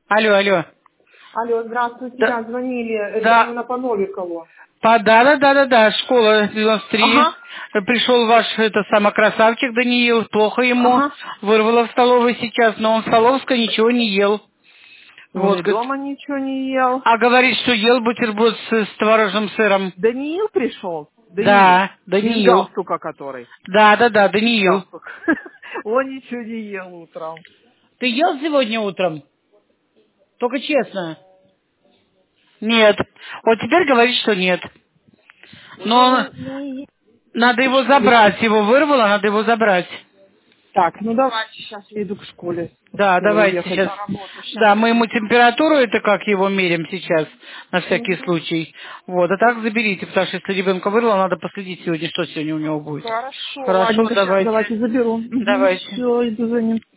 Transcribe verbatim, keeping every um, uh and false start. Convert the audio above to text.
Алло, алло. Алло, здравствуйте, Да, да, звонили, это да, именно по Новикову. по, да, да, да, да, да, школа девяносто три. Ага, Пришел ваш, это самый красавчик Даниил, плохо ему, ага. вырвало в столовой сейчас, но он в Соловской ничего не ел. Он Вот, и говорит, дома ничего не ел. а говорит, что ел бутерброд с, с творожным сыром. Даниил пришел? Даниил. Да, Без Даниил. галстука который. Да, да, да, Без Даниил. галстука. Он ничего не ел утром. Ты ел сегодня утром? Только честно. Нет. Вот теперь говорит, что нет. Он Но не, не ел надо в его школе. забрать. Его вырвало, надо его забрать. Так, ну давайте, сейчас я иду к школе. Да, Успела давайте уехать сейчас. на работу. Сейчас. Да, мы ему температуру, это как его мерим сейчас, на всякий случай. Вот, а так заберите, потому что если ребенка вырвало, надо последить сегодня, что сегодня у него будет. Хорошо, Хорошо, ладненько, сейчас давайте. давайте заберу. Угу. Давайте. Все, иду за ним.